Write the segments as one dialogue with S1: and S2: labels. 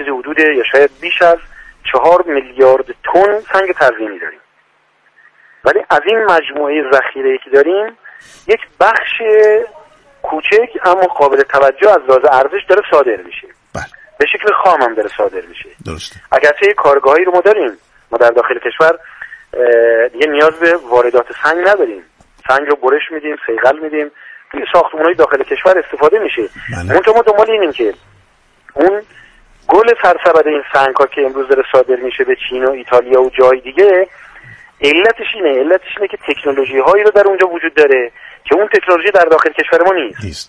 S1: چیزی حدود یا شاید بیش از 4 میلیارد تن سنگ تزئینی داریم، ولی از این مجموعه ذخیره‌ای که داریم یک بخش کوچک اما قابل توجه از لحاظ ارزش داره صادر میشه.
S2: بله.
S1: به شکل خام هم داره صادر میشه.
S2: درسته.
S1: اگرچه کارگاهی رو ما داریم، ما در داخل کشور دیگه نیاز به واردات سنگ نداریم، سنگ رو برش میدیم، صیقل میدیم، توی ساختمان‌های داخل کشور استفاده میشه. منتها ما دنبال اینیم که اون گل سرسبد این سنگ‌ها که امروز داره صادر میشه به چین و ایتالیا و جای دیگه، علتش اینه که تکنولوژی هایی رو در اونجا وجود داره که اون تکنولوژی در داخل کشور ما نیست.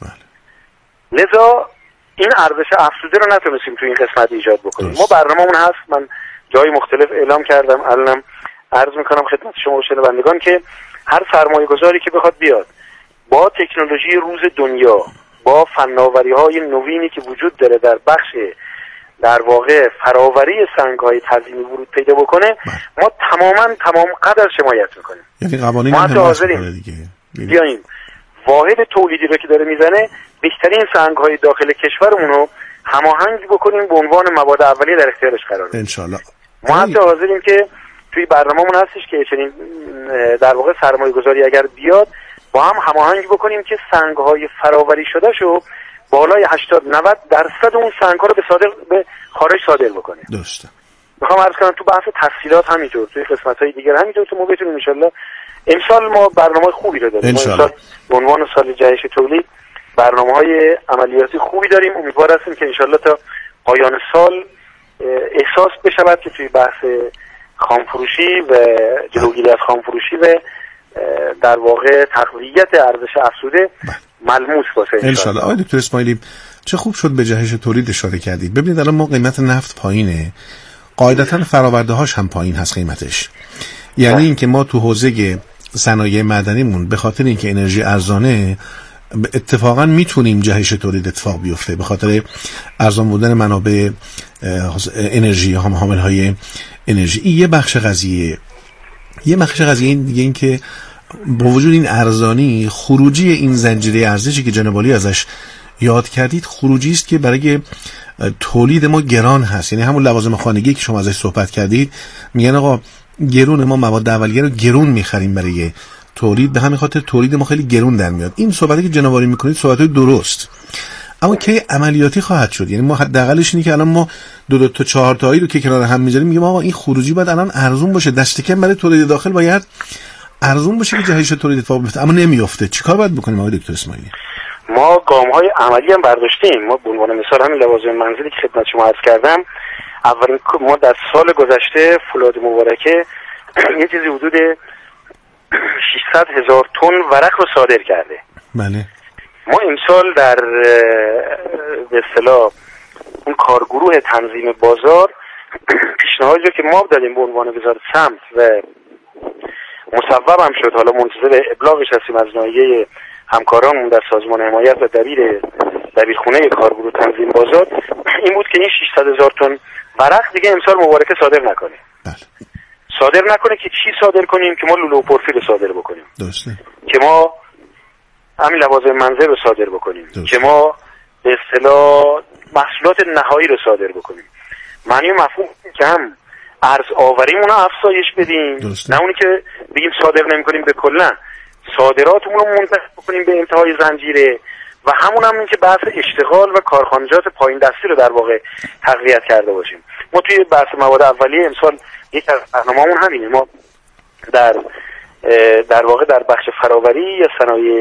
S1: لذا این ارزش افزوده رو نتونستیم توی این قسمت ایجاد بکنیم. ما برنامه‌مون هست، من جای مختلف اعلام کردم، الانم عرض میکنم خدمت شما و شنوندگان که هر سرمایه‌گذاری که بخواد بیاد با تکنولوژی روز دنیا، با فناوری‌های نوینی که وجود داره در بخش در واقع فراوری سنگ‌های تزئینی ورود پیدا بکنه، ما تمام قدر حمایت میکنیم.
S2: یعنی قوانین
S1: ما حاضریم دیگه بیاییم واحد تولیدی رو که داره میزنه بهترین سنگ‌های داخل کشورمون رو هماهنگ بکنیم به عنوان مواد اولیه در اختیارش قرار بدیم.
S2: انشالله.
S1: ما حتی حاضریم که توی برنامه‌مون هستش که چنین در واقع سرمایه‌گذاری اگر بیاد با هم هماهنگ بکنیم که سنگ‌های فراوری شده شو بالای 80-90% اون سنگ‌ها رو به خارج صادر بکنیم.
S2: درسته.
S1: میخوام عرض کنم تو بحث تسهیلات همینطور، توی قسمت‌های دیگر همینطور که ما بتونیم انشالله امسال ما برنامه خوبی رو داریم. امسال به عنوان سال جهش تولید برنامه‌های عملیاتی خوبی داریم. امیدوار هستیم که انشالله تا پایان سال احساس بشود که توی بحث خامفروشی و جلوگیری از خامفروشی و در واقع تقویت ارزش افزوده ملموس باشه
S2: انشالله. آقای دکتر اسماعیلی چه خوب شد به جهش تولید اشاره کردید. ببینید الان ما قیمت نفت پایینه، قاعدتاً فراورده هاش هم پایین هست قیمتش. یعنی اینکه ما تو حوزه صنایع معدنیمون به خاطر اینکه انرژی ارزانه اتفاقا میتونیم جهش تولید اتفاق بیفته به خاطر ارزان بودن منابع انرژی، حامل های انرژی. این یه بخش قضیه. یه بخش قضیه این دیگه این که با وجود این ارزانی، خروجی این زنجیره ارزشی که جناب عالی ازش یاد کردید خروجی است که برای تولید ما گران هست. یعنی همون لوازم خانگی که شما ازش صحبت کردید، میگن آقا گرون، ما مواد اولیه رو گرون میخریم برای تولید، به همین خاطر تولید ما خیلی گرون در میاد. این صحبتی که جناب عالی میکنید صحبتای درست، اما که عملیاتی خواهد شد. یعنی ما حداقلش اینه که الان ما 2 تا 4 تایی رو که کنار هم میذاریم میگیم آقا این خروجی باید الان ارزون باشه، دست کم برای تولید داخل باید ارزون باشه که جهش تولید اتفاق بیفته، اما نمیافته. چیکار باید بکنیم آقای دکتر اسماعیلی؟
S1: ما گام‌های عملی هم برداشتیم. ما به عنوان مثال همین لوازم منزلی که خدمت شما عرض کردم، اولین ما در سال گذشته فولاد مبارکه یه چیزی حدود 600,000 تن ورق رو صادر کرده.
S2: بله.
S1: ما امسال در به اصطلاح اون کارگروه تنظیم بازار پیشنهادی که ما دادیم به عنوان وزارت سمت و مصوب هم شد، حالا منتظر ابلاغش هستیم از ناحیه همکارانمون در سازمان حمایت و دبیرخونه کارگروه تنظیم بازار، این بود که این 600,000 تن ورق دیگه امسال مبارکه صادر نکنه.
S2: بله.
S1: صادر نکنه که چی صادر کنیم؟ که ما لولو و پرفیل رو صادر بکنیم.
S2: درسته.
S1: که ما همین لوازم منزل رو صادر بکنیم.
S2: درسته.
S1: که ما به اصطلاح محصولات نهایی رو صادر بکنیم. معنی مفهوم که هم ارز آوریمون رو افزایش بدیم.
S2: درسته.
S1: نه اونی که بگیم صادر نمی‌کنیم به کلا، صادراتمون رو منتقل بکنیم به انتهای زنجیره و همون هم این که بحث اشتغال و کارخانجات پایین دستی رو در واقع تقویت کرده باشیم. ما توی بحث مواد اولیه امسال یک از برنامه‌مون همینه. ما در واقع در بخش فراوری یا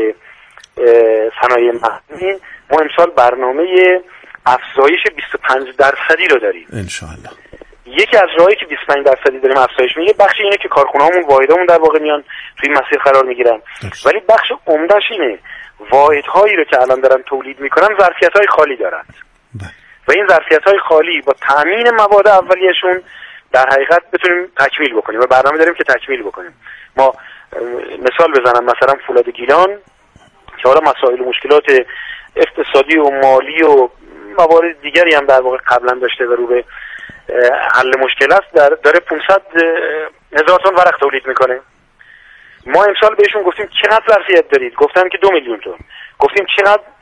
S1: صنایع معدنی ما امسال برنامه افزایش 25% رو داریم
S2: انشاءالله.
S1: یکی از راهایی که 25% داریم افزایش میگه بخش اینه که کارخونه‌هامون واحدامون در واقع میان توی مسیر قرار میگیرن، ولی بخش عمده‌اش اینه واحدهایی رو که الان دارن تولید میکنن ظرفیت‌های خالی دارن و این ظرفیت‌های خالی با تامین مواد اولیه‌شون در حقیقت بتونیم تکمیل بکنیم و برنامه داریم که تکمیل بکنیم. ما مثال بزنم، مثلا فولاد گیلان که حالا مسائل و مشکلات اقتصادی و مالی و موارد دیگری هم در واقع قبلا داشته و رو به حل مشکل است، داره 500,000 تن ورق تولید میکنه. ما امسال بهشون گفتیم چقدر ظرفیت دارید؟ گفتن که 2 میلیون تن. گفتیم چقدر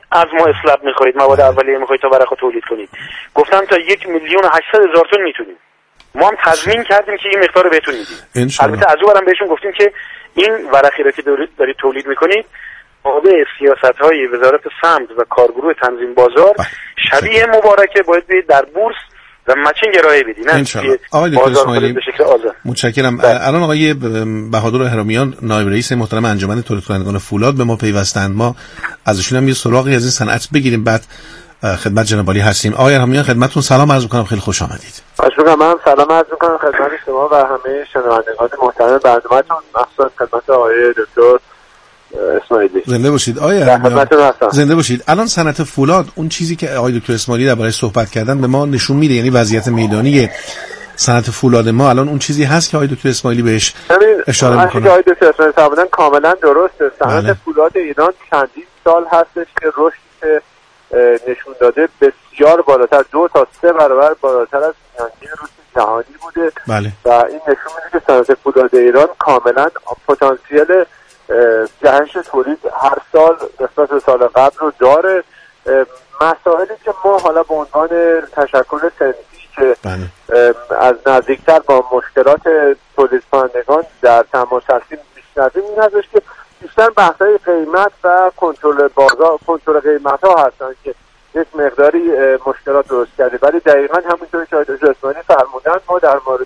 S1: از ما اسلب میخواید، مواد اولیه میخواید تا ورق تولید کنید. گفتم تا 1,800,000 تن میتونیم. ما هم تضمین کردیم که این مقدار رو بهتون میدیم. البته از اونورم بهشون گفتیم که این ورقی رو که دارید تولید میکنید تابع سیاست‌های وزارت سمت و کارگروه تنظیم بازار شبیه مبارکه باید بیاید در بورس و مچنگ ارائه بدید.
S2: انشالله. آقای دکتر اسماعیلی به شکل آزاد. متشکرم. الان آقای بهادر اهرامیان نایب رئیس محترم انجمن تولید کنندگان فولاد به ما پیوستند. ما ازشون هم یه سراغی از این صنعت بگیریم، بعد خدمت جناب عالی هستیم. آقای اهرامیان خدمتتون سلام عرض می‌کنم، خیلی خوش آمدید.
S3: من سلام عرض می‌کنم خدمت شما و همه شنوندگان محترم برنامه‌تون، مخصوصا خدمت آقای دکتر اسماعیلی.
S2: زنده باشید آقای زنده باشید. الان صنعت فولاد، اون چیزی که آقای دکتر اسماعیلی درباره‌اش صحبت کردن به ما نشون میده، یعنی وضعیت میدانی صنعت فولاد ما الان اون چیزی هست که آقای دکتر اسماعیلی بهش اشاره می‌کنه.
S3: آقای دکتر اسماعیلی فرمودن کاملا درسته. صنعت فولاد ایران چندین سال هستش که رشد نشون داده بسیار بالاتر، 2 تا 3 برابر بالاتر از میانگین رشد جهانی بوده.
S2: بله.
S3: و این نشون میده که صنعت فولاد ایران کاملا پتانسیل جهش تولید هر سال نسبت به سال قبل رو داره. مسائلی که ما حالا به عنوان تشکل صنفی که از نزدیکتر با مشکلات تولید کنندگان در تماس هستیم میشنویم این هستش که بیشتر بحث‌های قیمت و کنترل بازار، کنترل قیمت‌ها هستن که یک مقداری مشکلات درست کرده. ولی دقیقاً همونطوری که آقای اسماعیلی فرمودن ما در مورد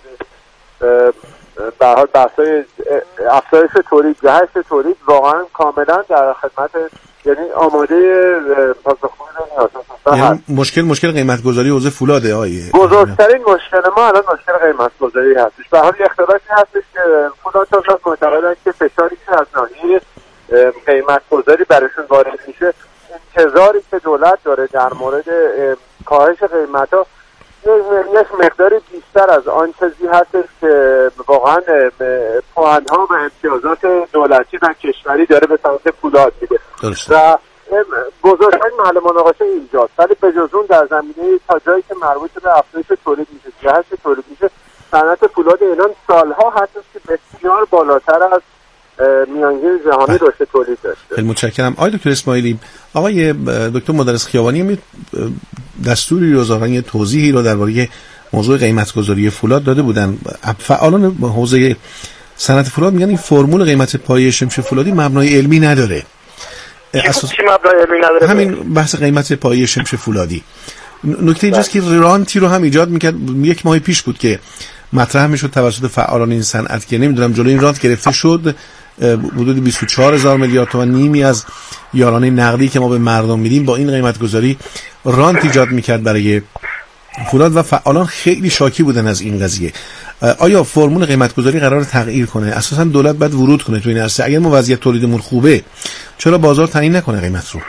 S3: به هر حال بحث‌های افزایش تولید، جهش تولید واقعاً کاملا در خدمت، یعنی آماده پاسخگویی نیاز
S2: هست. مشکل قیمت گذاری حوزه فولاده آیه.
S3: بزرگترین مشکل ما الان مشکل قیمت گذاری هستش. به هر حال اختلافی هستش که فولاد تا معتقدن که فشاری که از ناحیه قیمت گذاری براشون وارد میشه، انتظاری که دولت داره در مورد کاهش قیمت‌ها یک مقداری بیشتر از آن چیزی هستش که واقعا پوان‌ها و امتیازات دولتی و کشوری داره به صنعت فولاد میده و بزرگترین محل مناقشه اینجاست. ولی به جز اون در زمینه تا جایی که مربوط به افزایش تولید میشه، جهش تولید میشه، صنعت فولاد ایران سالها هستش که بسیار بالاتر از میانگین جهانی رشد تولید داشته.
S2: خیلی متشکرم. آقای دکتر اسماعیلی، آقای دکتر مدرس خیابانی هم دستوری رو ظاهرا یه توضیحی رو درباره موضوع قیمت گذاری فولاد داده بودن. فعالان حوزه صنعت فولاد میگن این فرمول قیمت پایه شمش فولادی مبنای علمی نداره.
S1: چی مبنای علمی نداره؟
S2: همین بحث قیمت پایه شمش فولادی. نکته اینجاست که رانتی رو هم ایجاد میکرد. 1 ماه پیش بود که مطرح میشد توسط فعالان این صنعت که نمیدونم جلوی این رانت گرفته شد. حدود 24,000 میلیارد تومان، نیمی از یارانه نقدی که ما به مردم میدیم با این قیمت گذاری رانت ایجاد میکرد برای فولاد و فعالان خیلی شاکی بودن از این قضیه. آیا فرمول قیمت گذاری قرار تغییر کنه؟ اساسا دولت باید ورود کنه تو این عرصه. اگر ما وضعیت تولیدمون خوبه چرا بازار تعیین نکنه قیمت رو؟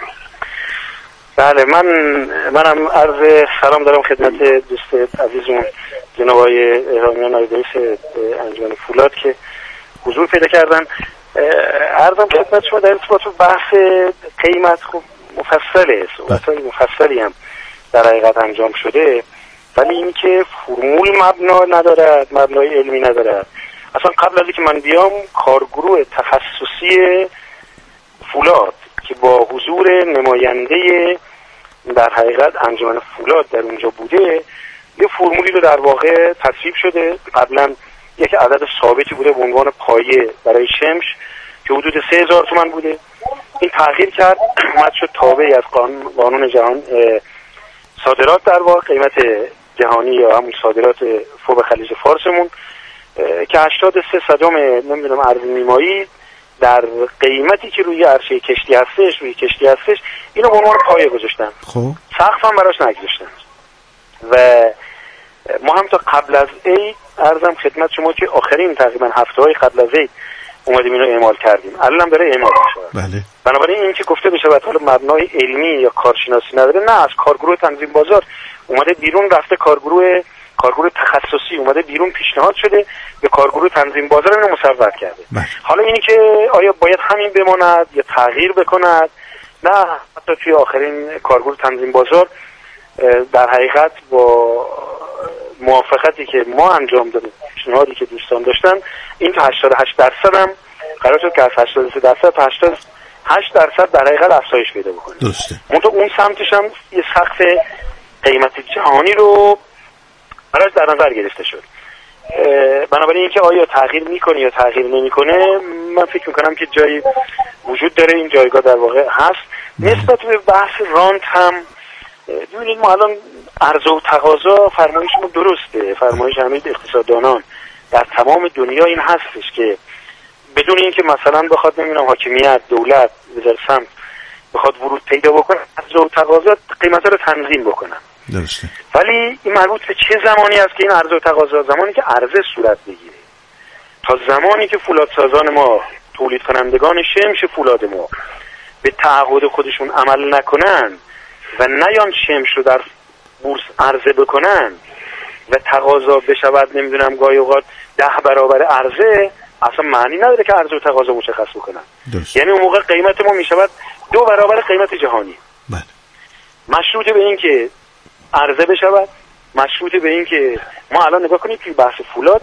S1: بله، منم عرض سلام دارم خدمت دوست عزیزمون جناب آقای اهرامیان نایب رئیس انجمن فولاد که حضور پیدا کردن. عرضم خدمت شما در ارتباط با بحث قیمت خوب مفصله، صحبت‌های مفصلی هم در حقیقت انجام شده، ولی این که فرمول مبنا ندارد، مبنای علمی ندارد. اصلا قبل از اینکه من بیام کارگروه تخصصی فولاد که با حضور نماینده در حقیقت انجمن فولاد در اونجا بوده، یه فرمولی رو در واقع تصویب شده. قبلا یک عدد ثابتی بوده به عنوان پایه برای شمش که حدود 3,000 تومان بوده. این تغییر کرد، اومد شد تابعی از قانون جهان صادرات، در واقع قیمت جهانی یا همون صادرات فوق خلیج فارسمون که 83 نمیدونم ارز نیمایی در قیمتی که روی عرشه کشتی هستش اینو به عنوان پایه گذاشتن.
S2: خب
S1: سقف هم براش نگذاشتن و ما هم تا قبل از عید عرضم خدمت شما که آخرین تقریبا هفته‌های قبل از عید اومدیم اینو اعمال کردیم. الان هم داره اعمال میشه.
S2: بله.
S1: بنابراین این که گفته بشه حالا مبنای علمی یا کارشناسی نداره، نه، از کارگروه تنظیم بازار اومده بیرون، رفته کارگروه تخصصی اومده بیرون، پیشنهاد شده به کارگروه تنظیم بازار اینو مصوب کرده.
S2: بله.
S1: حالا اینی که آیا باید همین بماند یا تغییر بکند، نه، حتی توی آخرین کارگروه تنظیم بازار در حقیقت با موافقتی که ما انجام دادیم، پیشنهادی که دوستان داشتن، این تا 88% هم قرار شد که از 83% تا 8% در حقیقت افزایش پیدا بکنه.
S2: درسته.
S1: اون سمتش هم یه سقف قیمت جهانی رو براش در نظر گرفته شد. بنابراین اینکه آیا تغییر میکنه یا تغییر نمیکنه، من فکر میکنم که جایی وجود داره، این جایگاه در واقع هست. نسبت به بحث رانت هم ببینید، ما الان عرضه و تقاضا فرمایشمون درسته، فرمایش همه اقتصاددانان در تمام دنیا این هستش که بدون اینکه مثلا بخواد نمیدونم حاکمیت، دولت، وزارت سمت بخواد ورود پیدا بکنه، عرضه و تقاضا قیمتا رو تنظیم بکنن.
S2: درسته.
S1: ولی این مربوط به چه زمانی است که این عرضه و تقاضا؟ زمانی که عرضه صورت بگیره. تا زمانی که فولادسازان ما، تولید کنندگان شمش فولاد ما به تعهد خودشون عمل نکنن و نیان شمش رو در بورس عرضه بکنن و تقاضا بشود نمیدونم گاهی اوقات 10 برابر عرضه، اصلا معنی نداره که عرضه و تقاضا مشخص بکنن. یعنی اون موقع قیمت ما میشود 2 برابر قیمت جهانی.
S2: بله.
S1: مشروط به این که عرضه بشود، مشروط به این که ما الان نگاه کنید توی بحث فولاد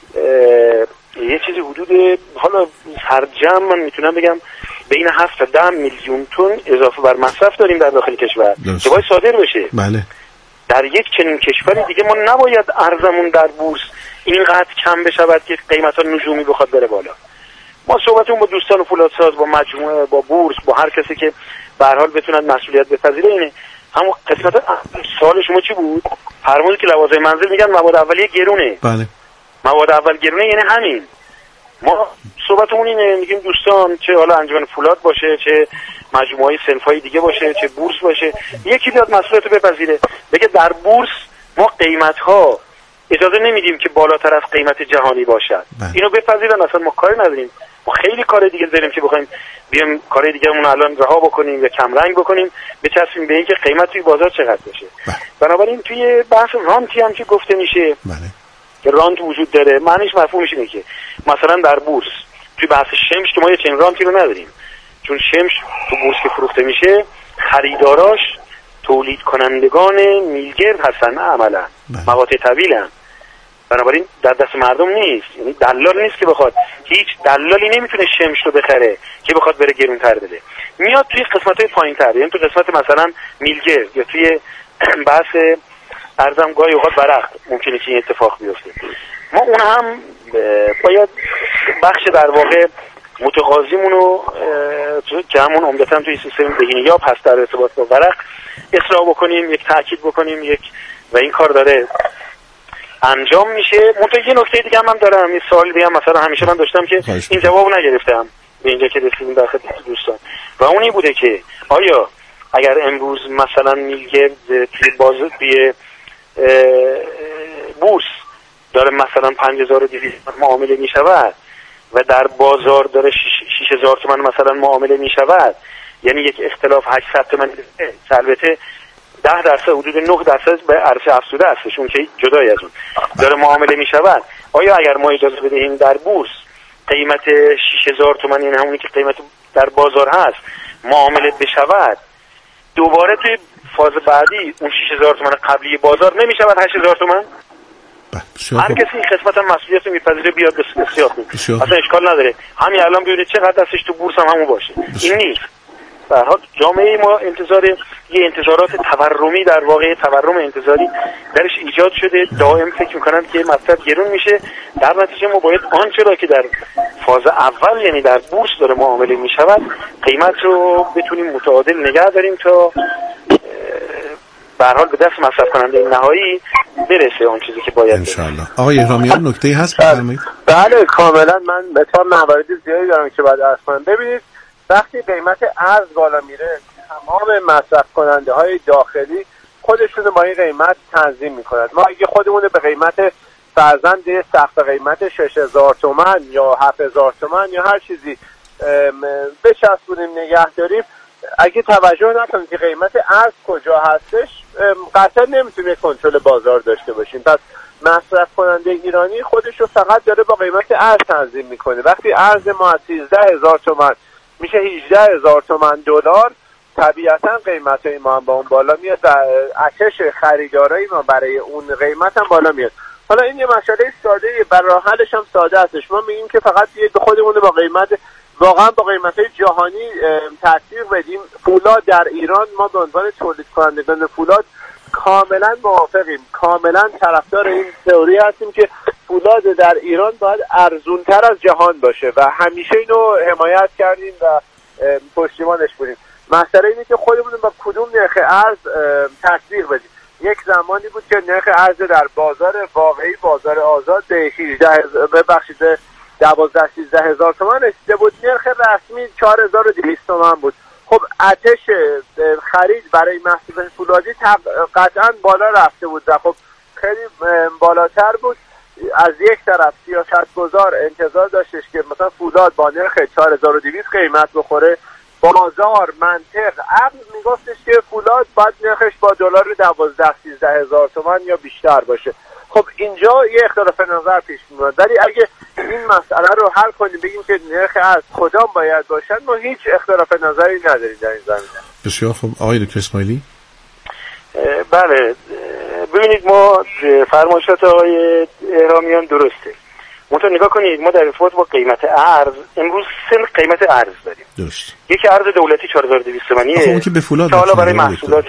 S1: یه چیزی حدود، حالا سرجم من میتونم بگم بین 7 تا 10 میلیون تن اضافه بر مصرف داریم در داخل کشور که باید صادر بشه.
S2: بله.
S1: در یک چنین کشوری دیگه ما نباید ارزمون در بورس اینقدر کم بشود که قیمتا نجومی بخواد بره بالا. ما صحبتمون با دوستان فولادساز، با مجموعه، با بورس، با هر کسی که به هر حال بتوند مسئولیت بپذیره اینه. همون قسمت سوال شما چی بود؟ فرمودید که لوازم منزل میگن مواد اولیه گرونه.
S2: بله.
S1: مواد اول گرونه یعنی همین. ما صحبتمون اینه، میگیم دوستان چه حالا انجمن فولاد باشه، چه مجموعه صنفای دیگه باشه، چه بورس باشه، یکی بیاد مسئولیت رو بپذیره بگه در بورس ما قیمت ها اجازه نمیدیم که بالاتر از قیمت جهانی باشد. اینو بپذیرن، اصلا ما کاری نداریم. ما خیلی کار دیگه داریم که بخوایم بیام کار دیگه‌مون الان رها بکنیم یا کم رنگ بکنیم، بچسبیم به اینکه قیمت توی بازار چقدر بشه. بنابراین توی بحث رانتی هم که گفته میشه که رانت وجود داره، معنیش مفهومش اینه که مثلا در بورس توی بحث شمش که ما یه چنین رانتی رو نداریم، چون شمش تو بورس که فروخته میشه خریداراش تولید کنندگان میلگرد هستن، عملا مقاطع طویلن. بنابراین در دست مردم نیست، یعنی دلال نیست که بخواد، هیچ دلالی نمیتونه شمش رو بخره که بخواد بره گرونتر بده. میاد توی قسمت‌های پایین‌تر، یعنی توی قسمت مثلا میلگرد یا توی بحث ارزم گاهی اوقات برق ممکنه که این اتفاق بیفته. ما اون هم باید بخش در واقع متقاضیمون رو که همون عمدتاً توی سیستم بهینه‌یاب هست در ارتباط با ورق اصلاح بکنیم، یک تاکید بکنیم، و این کار داره انجام میشه. منتها یه نکته دیگه هم دارم، یه سوال دیگه هم مثلا همیشه من داشتم که این جواب نگرفتم به اینجا که رسیدیم در خدمت دوستان، و اونی بوده که آیا اگر امروز مثلا میلگرد توی بورس داره مثلا 5200 معامله میشود و در بازار داره 6000 تومان مثلا معامله میشود، یعنی یک اختلاف 800 تومان، البته 10% حدود 9% به عرضه افزوده هستش، اون که جدای از اون داره معامله میشود. آیا اگر ما اجازه بدهیم در بورس قیمت 6000 تومان، یعنی همونی که قیمت در بازار هست، معامله بشود، دوباره توی فاز بعدی اون 6000 تومان قبلی بازار نمیشود 8000 تومان؟ هر کسی این قسمت هم مسئولیت رو میپذیره بیاد بسیار خوب، اصلا اشکال نداره. همین الان ببینید چقدر دستش تو بورس هم همون باشه. این نیست. به هر حال جامعه ما یه انتظارات تورمی، در واقع تورم انتظاری درش ایجاد شده، دائم فکر میکنن که مصرف گرون میشه، در نتیجه ما باید آنچه را که در فاز اول یعنی در بورس داره معامله میشود قیمت رو بتونیم متعادل نگه داریم تا به هر حال به دست مصرف کننده نهایی برسه اون چیزی که باید.
S2: انشالله. آقای احرامیان نکته هست بفرمایید.
S3: بله کاملا، من مثلا موارد زیادی دارم که بعد عرض کنم. ببینید وقتی قیمت ارز بالا میره، تمام مصرف کننده های داخلی خودشون با این قیمت تنظیم میکنند. ما اگه خودمون به قیمت فرزند سقف قیمت 6000 تومان یا 7000 تومان یا هر چیزی بچسبونیم نگه داریم، اگه توجه نکنیم که قیمت ارز کجا هستش، قطعا نمیتونیم کنترل بازار داشته باشیم. پس مصرف کننده ایرانی خودش رو فقط داره با قیمت ارز تنظیم میکنه. وقتی ارز ما از 13000 تومان میشه 18000 تومان دلار، طبیعتا قیمت های ما هم با اون بالا میاد و ارزش خریدارای ما برای اون قیمت هم بالا میاد. حالا این یه مسئله ساده، برای حلش هم ساده هستش. ما میگیم که فقط بیاید به خودمون با قیمت واقعا با قیمت‌های جهانی تطبیق بدیم. فولاد در ایران، ما به عنوان تولید کنندگان فولاد کاملا موافقیم، کاملا طرفدار این تئوری هستیم که فولاد در ایران باید ارزونتر از جهان باشه و همیشه اینو حمایت کردیم و پشتیبانش بودیم. مسئله اینه که خودمون با کدوم نرخ ارز تطبیق بدیم. یک زمانی بود که نرخ ارز در بازار واقعی، بازار آزاد به 12-13 هزار تومان رسیده بود. نرخ رسمی 4200 تومان بود. خب آتش خرید برای محصول فولادی قطعا بالا رفته بود و خب خیلی بالاتر بود. از یک طرف سیاستگزار انتظار داشتش که مثلا فولاد با نرخ 4200 قیمت بخوره، بازار منطق عقل میگفتش که فولاد باید نرخش با دلار 12-13 هزار تومان یا بیشتر باشه. خب اینجا یه اختلاف نظر پیش میاد، ولی اگه این مسئله رو حل کنیم بگیم که نرخ از کدام باید باشن، ما هیچ اختلاف نظری نداریم در این زمینه.
S2: بسیار خوب. آقای دکتر اسماعیلی.
S1: بله، ببینید ما فرمایشات آقای اهرامیان درسته. منتها نگاه کنید، ما در ارتباط با قیمت ارز امروز 3 قیمت ارز داریم.
S2: درست.
S1: یکی ارز دولتی 4200 تومانیه که حالا برای محصولات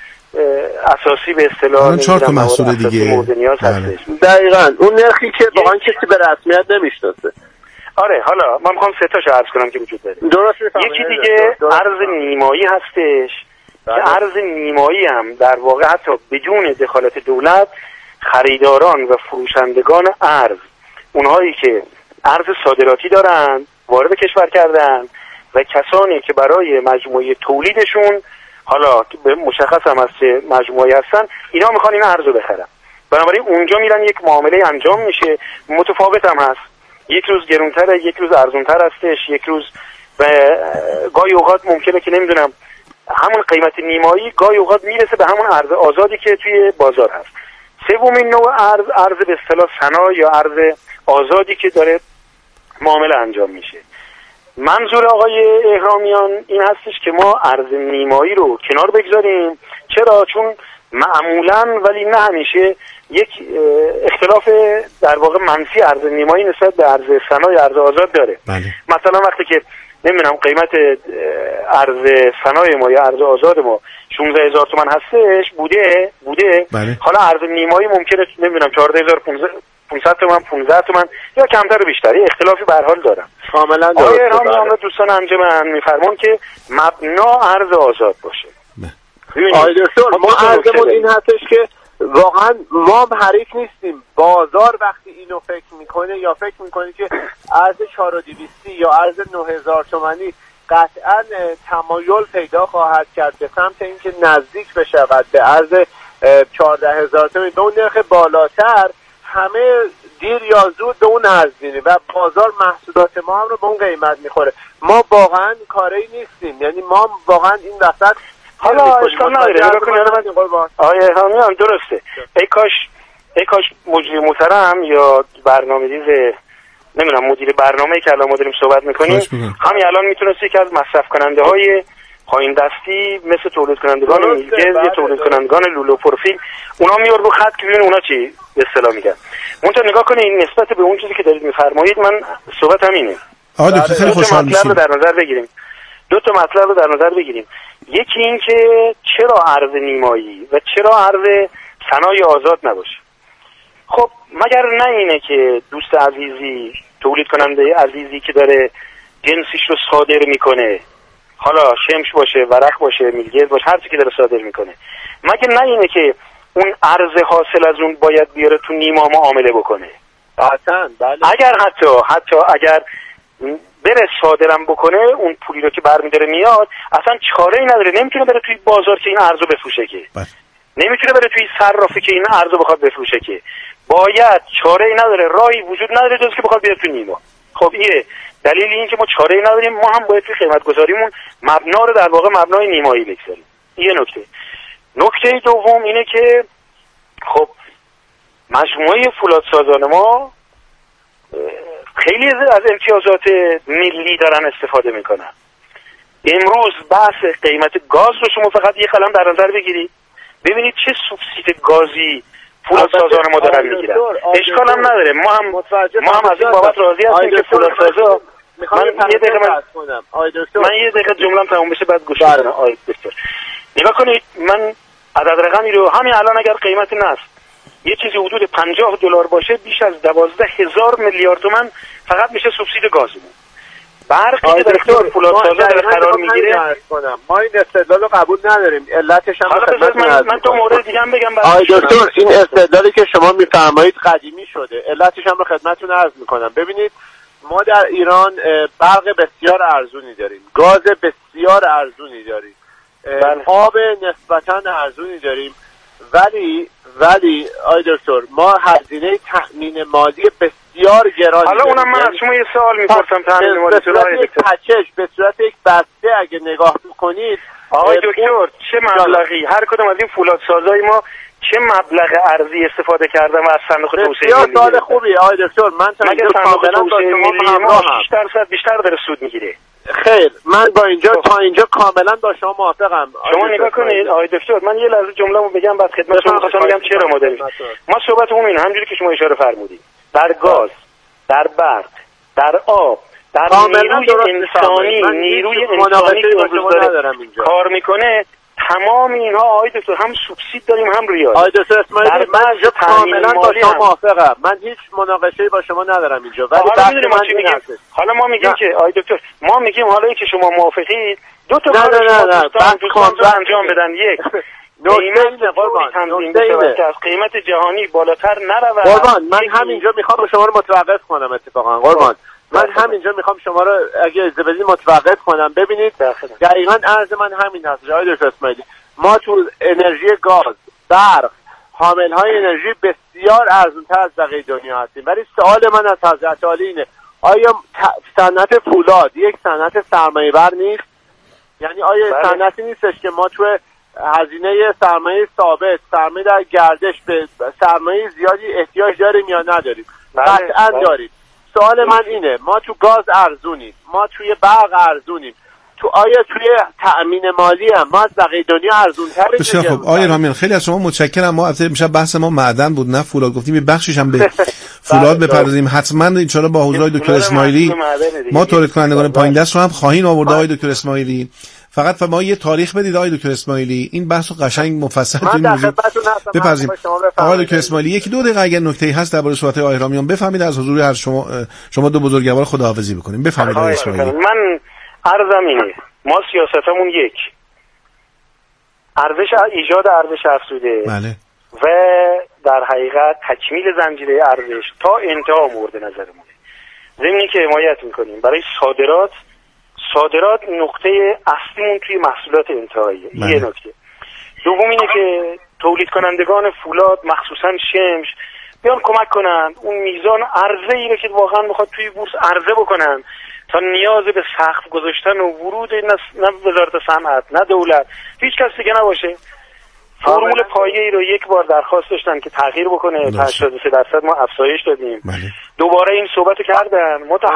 S1: اساسی به اصطلاح
S2: 4 تا محصول دیگه
S1: مورد نیاز هستش.
S3: دقیقاً اون نرخی که واقعا کسی به رسمیت نمیشناسه.
S1: آره، حالا من میخوام 3 تاشو عرض کنم که وجود داره. یکی دیگه ارز نیمایی هستش که ارز نیمایی هم در واقع حتی بدون دخالت دولت خریداران و فروشندگان ارز، اونهایی که ارز صادراتی دارن وارد کشور کردن و کسانی که برای مجموعه تولیدشون حالا به مشخص هم از چه مجموعی هستن، اینا میخوان این ارز رو بخرن. بنابراین اونجا میرن یک معامله انجام میشه، متفاوت هم هست، یک روز گرونتره، یک روز ارزونتر هستش، یک روز و گاهی اوقات ممکنه که نمیدونم همون قیمت نیمایی گاهی اوقات میرسه به همون ارز آزادی که توی بازار هست. سومین نوع ارز به اصطلاح سنا یا ارز آزادی که داره معامله انجام میشه. منظور آقای اهرامیان این هستش که ما ارز نیمایی رو کنار بگذاریم. چرا؟ چون معمولاً ولی نه همیشه یک اختلاف در واقع منفی ارز نیمایی نسبت به ارز سنا یا ارز آزاد داره.
S2: بله.
S1: مثلا وقتی که نمیدونم قیمت ارز سنای ما یا ارز آزاد ما 16000 تومان هستش بوده
S2: بله.
S1: حالا ارز نیمایی ممکنه نمیدونم 14500 تومان 15 تومان یا کمتر و بیشتر، اختلافی به هر حال دارن.
S3: کاملا درسته.
S1: آقای اهرامیان دوستان انجمن میفرمان که مبنا ارز آزاد باشه.
S3: آقای دکتر، ما عرضمون این هستش که واقعا ما حریف نیستیم. بازار وقتی اینو فکر میکنه یا فکر میکنه که ارز 4200 یا ارز 9000 تومانی قطعا تمایل پیدا خواهد کرد به سمت اینکه نزدیک بشود به ارز 14000 تومانی به اون نرخ بالاتر، همه دیر یا زود به اون ارز میره و بازار محصولات ما هم رو به اون قیمت میخوره. ما واقعا کاری نیستیم، یعنی ما واقعا این وسط
S1: حالا اشکال نداره. آقای اهرامیان درسته. ای کاش مجری محترم یا برنامه‌ریز نمیدونم مدیر برنامه‌ای که الان ما داریم صحبت میکنیم همین الان میتونست یکی از مصرف کننده های پایین دستی مثل تولید کنندگان میلگز یا تولید کنندگان لولو پروفیل اونا میور رو خط که ببینن اونا چی به اصطلاح میگن. منتها نگاه کنین نسبت به اون چیزی که دارید میفرمایید، من صحبت همینه.
S2: دکتر خیلی خوشحال میشیم.
S1: دو تا مطلب رو در نظر بگیریم. یکی این که چرا ارز نیمایی و چرا ارز صنایع آزاد نباشه. خب مگر نه اینه که دوست عزیزی تولید کننده عزیزی که داره جنسیش رو صادر میکنه، حالا شمش باشه، ورق باشه، میلگز باشه، هر چی که داره صادر میکنه، مگر نه اینه که اون ارز حاصل از اون باید بیاره تو نیما معامله بکنه؟
S3: قطعاً بله.
S1: اگر حتی اگر بره صادرم بکنه اون پولی رو که برمی‌داره میاد، اصلا چاره‌ای نداره، نمیتونه بره توی بازار که این ارزو بفروشه که نمیتونه بره توی صرافی که این ارزو بخواد بفروشه که باید، چاره‌ای نداره، راهی وجود نداره جز که بخواد بیاره تو نیما. خب اینه دلیل این که ما چاره‌ای نداریم، ما هم باید توی قیمت گذاریمون مبنا رو در واقع مبنای نیمایی بگذاریم. یه نکته دوم اینه که خب مجموعه فولادسازان ما خیلی از امتیازات ملی دارن استفاده میکنن. امروز بحث قیمت گاز رو شما فقط یه قلم در نظر بگیرید، ببینید چه سوبسید گازی فولادسازان ما دارن میگیرن. اشکال هم نداره، ما هم از این بابت راضی هستیم که فولادسازا
S3: میخوام یه دقیقه کنم آقای دکتر،
S1: من یه دقیقه جمله‌ام تموم بشه بعد گوش بدم. آقای دکتر نگاه کنید، من عدد رقمی رو همین الان اگر قیمت نفت یه چیزی حدود $50 باشه، بیش از 12,000 میلیارد تومان فقط میشه سوبسید گازمون. برقی که در اختیار فولادسازا داره قرار میگیره.
S3: ما این استدلال رو قبول نداریم. علتش هم
S1: من تو مورد دیگه هم بگم.
S3: آقای دکتر این استدلالی که شما میفرمایید قدیمی شده. علتش هم رو خدمتتون عرض میکنم. ببینید ما در ایران برق بسیار ارزونی داریم، گاز بسیار ارزونی داریم، آب نسبتاً ارزونی داریم، ولی آقای دکتر ما هزینه تأمین مالی بسیار گرانی.
S1: حالا اونم من از شما یه سوال میپرسم، تأمین مالی تو
S3: به صورت یک بسته اگه نگاه بکنید
S1: آقای دکتر چه مبلغی هر کدوم از این فولادسازای ما چه مبلغ ارزی استفاده کردن و از صندوق توسعه ملی.
S3: سوال خوبی آقای دکتر، من تا اینجا کاملا با شما
S1: 6% بیشتر داره سود میگیره.
S3: خیر، من با اینجا کاملا با شما موافقم.
S1: شما نگاه کنید آقای دکتر، من یه لحظه جمله‌مو بگم بعد خدمت شما می‌خواستم بگم چرا ما داریم. ما صحبتمون اینه، همونجوری که شما اشاره فرمودید، در گاز، در برق، در آب، در نیروی انسانی که امروز داره کار میکنه، تمام اینها آقای دکتر هم سوبسید داریم هم ریال.
S3: آقای دکتر اسماعیلی من اینجا کاملا با شما موافقم، من هیچ مناقشه‌ای با شما ندارم اینجا. ولی
S1: حالا ما میگیم که آقای دکتر ما میگیم حالا اینکه شما موافقید دو تا کار انجام بدن. یک قیمت که از قیمت جهانی بالاتر نرود.
S3: قربان من همینجا میخوام شما رو متوقف کنم. اتفاقا قربان من همینجا میخوام شما رو اگه اجازه بدید متوقف کنم. ببینید دقیقاً عرض من همین هست آقای دکتر اسماعیلی. ما تو انرژی گاز، برق، حامل‌های انرژی بسیار ارزان‌تر از بقیه دنیا هستیم. ولی سوال من از حضرت عالی اینه آیا صنعت فولاد یک صنعت سرمایه‌بر نیست؟ یعنی آیا صنعتی نیستش که ما تو هزینه سرمایه ثابت، سرمایه در گردش به سرمایه زیادی احتیاج داریم یا نداریم؟ قطعاً داریم. سوال من اینه، ما تو گاز ارزونیم، ما توی برق ارزونیم، آیا توی تأمین مالی هم ما از بقیه دنیا ارزون‌تریم؟
S2: بسیار خب آقای رامیان خیلی از شما متشکرم. ما امشب بحث ما معدن بود نه فولاد، گفتیم یه بخشش هم به فولاد بپردازیم. حتما ان شاء الله با حضور دکتر اسماعیلی ما تولید کنندگان پایین دست رو هم خواهیم آورد. آقای دکتر اسماعیلی فقط ما یه تاریخ بدید آقای دکتر اسماعیلی، این بحث رو قشنگ مفصل تو این موضوع بپذیریم. آقای دکتر اسماعیلی یکی دو دقیقه اگر نکته‌ای هست درباره صحبت آقای رامیان بفهمید از حضور هر شما دو بزرگوار خداحافظی بکنیم. بفهمید آقای اسماعیلی.
S1: من عرضم اینه، ما سیاستمون یک ایجاد ارزش افزوده
S2: بله.
S1: و در حقیقت تکمیل زنجیره ارزش تا انتها مورد نظرمونه. ضمنی که حمایت میکنیم برای صادرات نقطه اصلیمون توی محصولات انتهایی.
S2: بله.
S1: یه نکته دوم اینه که تولید کنندگان فولاد مخصوصا شمش بیان کمک کنن اون میزان عرضه ای رو که واقعا میخواد توی بورس عرضه بکنن تا نیاز به سقف گذاشتن و ورود نه وزارت صنعت نه دولت هیچ کس دیگه نباشه. فرمول پایه‌ای رو یک بار درخواست داشتن که تغییر بکنه، 83% ما افزایش دادیم.
S2: بله.
S1: دوباره این صحبتو کردن، ما تا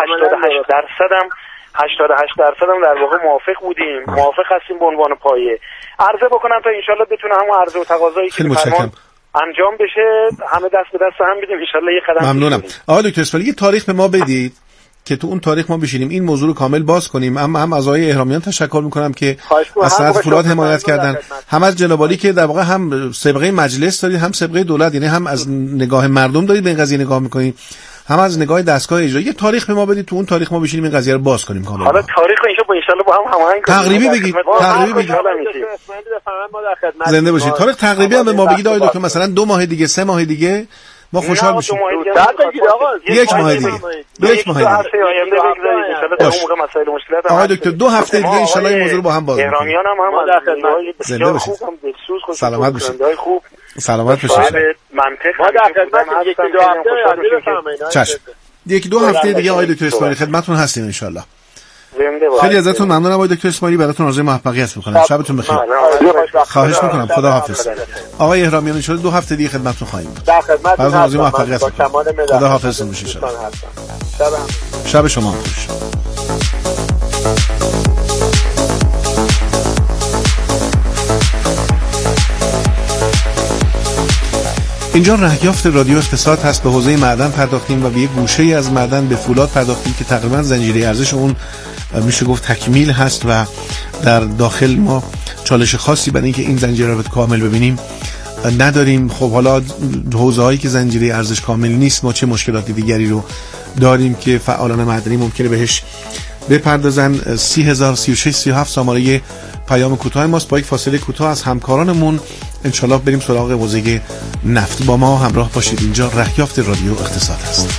S1: 88% هم در واقع موافق بودیم، موافق هستیم به عنوان پایه عرضه بکنن تا انشالله بتونه همون عرضه و تقاضایی که فرمان انجام بشه همه دست به دست هم بدیم انشالله یه قدم.
S2: ممنونم. آقای دکتر اسماعیلی یه تاریخ به ما بدید که تو اون تاریخ ما بشینیم این موضوع رو کامل باز کنیم. هم از آقای اهرامیان تشکر میکنم که از صنعت فولاد حمایت کردن، هم از جناب عالی که در واقع هم سابقه مجلس دارید هم سابقه دولت، یعنی هم از نگاه مردم دارید به این قضیه نگاه میکنید هم از نگاه دستگاه اجرایی. یه تاریخ به ما بدید تو اون تاریخ ما بشینیم این قضیه رو باز کنیم کامل.
S1: حالا تاریخ ان شاء الله با هم هماهنگ کنیم.
S2: تقریبی بگید. زنده باشید. تاریخ تقریبی هم به ما بگید آقای دکتر، مثلا 2 ماه دیگه 3 ماه دیگه ما خوشحال میشیم. یک ماه دیگه. آقای دکتر 2 هفته دیگه ان شاء الله این موضوع رو با هم باز می‌کنیم.
S1: اهرامیان هم
S2: در خدمت. زنده باشید. سلامت باشید. سلامت باشید.
S1: ما در خدمت.
S3: 1-2 هفته بفرمایید.
S2: چشم. 1-2 هفته دیگه آقای دکتر اسماعیلی خدمتتون هستیم ان شاء الله. خیلی ازتون ممنونم آقای دکتر اسماعیلی، براتون آرزوی موفقیت می‌کنم. شبتون بخیر. خواهش می‌کنم. خدا حافظ. آقای اهرامیان ان شاء الله 2 هفته دیگه خدمتتون خواهیم بود.
S3: در خدمتتون.
S2: براتون آرزوی موفقیت می‌کنم. خدا حافظ باشید. شب شما خوش. اینجا رهیافت رادیو اقتصاد هست. به حوزه معدن پرداختیم و به یک گوشه از معدن به فولاد پرداختیم که تقریبا زنجیره ارزش اون میشه گفت تکمیل هست و در داخل ما چالش خاصی برای اینکه این زنجیره رو کامل ببینیم نداریم. خب حالا حوزه هایی که زنجیره ارزش کامل نیست ما چه مشکلات دیگری رو داریم که فعالان معدنی ممکنه بهش بپردازن. 30,000 36 37 شماره پیام کوتاه ماست. با یک فاصله کوتاه از همکارانمون انشالله بریم سراغ حوزه نفت. با ما همراه باشید. اینجا رهیافت رادیو اقتصاد است.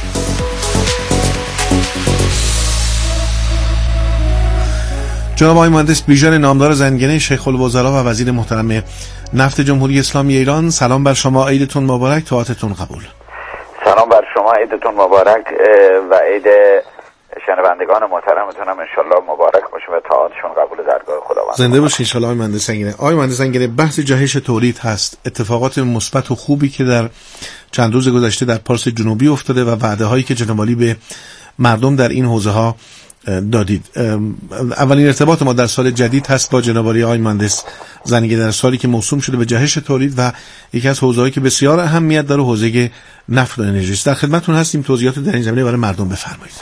S2: جناب آقای مهندس بیژن نامدار زنگنه شیخ الوزراء و وزیر محترم نفت جمهوری اسلامی ایران، سلام بر شما. عیدتون مبارک، طاعتتون قبول.
S4: سلام بر شما، عیدتون مبارک و عید شنوندگان محترمتون هم انشالله مبارک باشه و طاعتشون قبول درگاه خداوند.
S2: زنده باشین انشالله. آقای مهندس زنگنه، آقای مهندس زنگنه، بحث جهش تولید هست. اتفاقات مثبت و خوبی که در چند روز گذشته در پارس جنوبی افتاده و وعده هایی که جناب عالی به مردم در این حوزه ها دادید. اولین ارتباط ما در سال جدید هست با جناب عالی آقای مهندس زنگنه در سالی که موسوم شده به جهش تولید و یکی از حوزه‌هایی که بسیار اهمیت داره حوزه نفت و انرژی است. در خدمتتون هستیم. توضیحات در این زمینه برای مردم بفرمایید.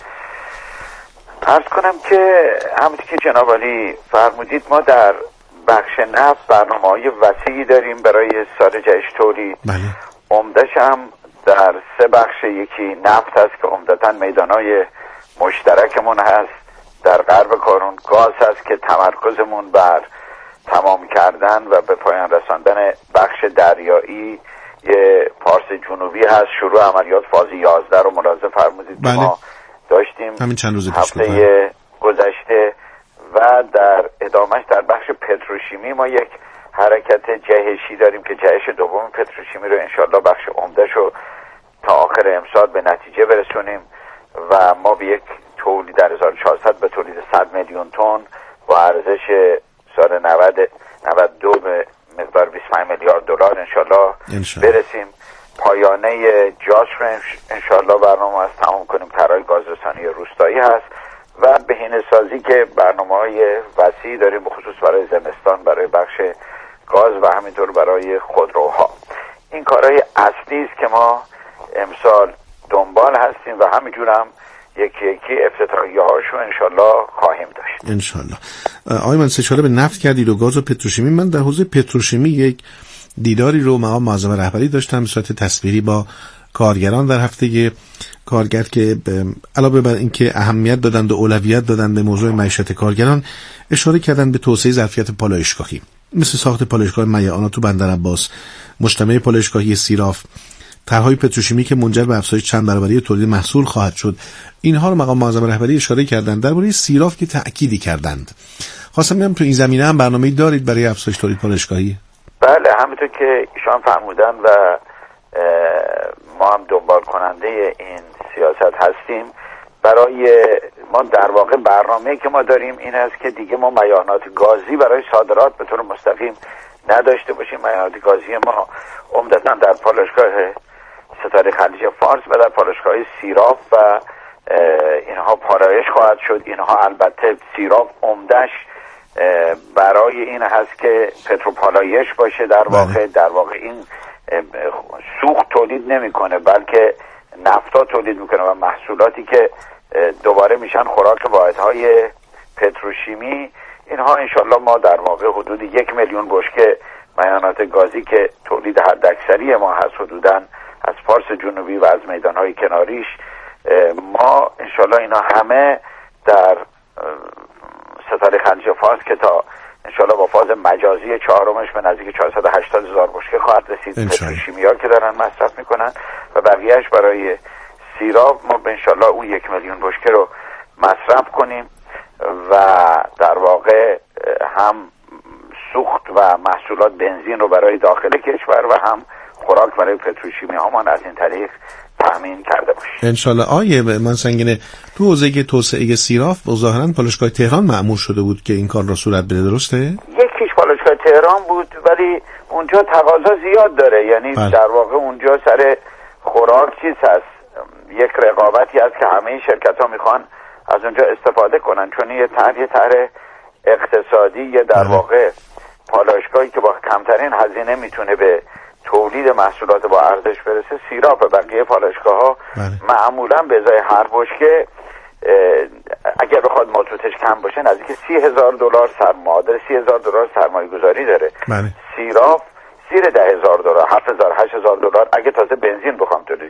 S4: عرض کنم که همونطور که جناب عالی فرمودید ما در بخش نفت برنامه‌های وسیعی داریم برای سال جهش تولید.
S2: بله.
S4: عمده‌اش هم در سه بخش. یکی نفت هست که عمدتاً میدان‌های مشترکمون هست. در غرب کارون گاز هست که تمرکزمون بر تمام کردن و به پایان رساندن بخش دریایی یه پارس جنوبی هست. شروع عملیات فاز 11 رو ملاحظه فرمودید.
S2: بله.
S4: ما داشتیم
S2: همین چند روز
S4: هفته گذشته و در ادامهش در بخش پتروشیمی ما یک حرکت جهشی داریم که جهش دوم پتروشیمی رو انشالله بخش عمده‌ش رو تا آخر امسال به نتیجه برسونیم و ما به یک تولید در 1400 به تولید 100 میلیون تن با ارزش سال 92 به مقدار 25 میلیارد دلار انشالله برسیم. پایانه جاس رو انشالله برنامه هست تمام کنیم. طرح گازرسانی روستایی هست و بهینه سازی که برنامه‌های وسیعی داریم بخصوص برای زمستان، برای بخش گاز و همینطور برای خودروها. این کارهای اصلی است که ما امسال دنبال هستیم و همینجور هم یکی یکی افتتاحیه‌هاشو انشالله خواهیم داشت.
S2: انشالله. آقای من سه به نفت کردید و گاز و پتروشیمی. من در حوزه پتروشیمی یک دیداری رو مقام معظم رهبری داشتم به صورت تصویری با کارگران در هفته کارگر که علاوه بر اینکه اهمیت دادند و اولویت دادند به موضوع معیشت کارگران، اشاره کردند به توسعه ظرفیت پالایشگاهی مثل ساخت پالایشگاه میعانا تو بندرعباس، مجتمع پالایشگاهی سیراف، طرحهای پتروشیمی که منجر به افزایش چند برابری تولید محصول خواهد شد. اینها رو مقام معظم رهبری اشاره کردند. درباره سیراف که تأکیدی کردند. خواستم بگم تو این زمینه هم برنامه‌ای دارید برای افزایش تولید پالایشگاهی؟
S4: بله، همونطور که ایشان فرمودن و ما هم دنبال کننده این سیاست هستیم. برای ما در واقع برنامه‌ای که ما داریم این است که دیگه ما میعانات گازی برای صادرات به طور مستقیم نداشته باشیم. میعانات گازی ما عمدتاً در پالایشگاه ستاره خلیج فارس و در پالایشگاه سیراف و اینها پالایش خواهد شد. اینها البته سیراف عمدش برای این هست که پتروپالایش باشه. در واقع این سوخت تولید نمیکنه بلکه نفتا تولید میکنه و محصولاتی که دوباره میشن خوراک واحدهای پتروشیمی. اینها انشالله ما در واقع حدود 1 میلیون بشکه میعانات گازی که تولید حداکثری ما هست حدوداً از پارس جنوبی و از میدانهای کناریش، ما انشالله اینا همه در ستاره خلیج فارس که تا انشالله با فاز مجازی چهارمش به نزدیک 480,000 بشکه خواهد رسید. پتروشیمی‌ها که دارن مصرف میکنن و بقیهش برای سیراب ما به انشالله اون 1 میلیون بشکه رو مصرف کنیم و در واقع هم سوخت و محصولات بنزین رو برای داخل کشور و هم خوراک برای پتروشیمی هامان از این طریق تامین کرده باشیم
S2: انشالله. آیه من سنگینه تو حوزه توسعه سیراف ظاهراً پالایشگاه تهران مأمور شده بود که این کار را صورت بده، درسته؟
S4: یکیش پالایشگاه تهران بود ولی اونجا تقاضا زیاد داره، یعنی در واقع اونجا سر خوراک چیز هست، یک رقابتی هست که همه شرکت ها میخوان از اونجا استفاده کنن، چون یه طرح اقتصادی در واقع پالایشگاهی که با کمترین هزینه میتونه به تولید محصولات با ارزش برسه، سیراپ بقیه پالایشگاه ها معمولا به ازای هر بشکه اگر بخواد مازوتش کم باشه نزدیک $30,000 معادل $30,000 سرمایه گذاری داره. سیراپ زیر $10,000 $7,000 $8,000 اگه تازه بنزین بخوام تولید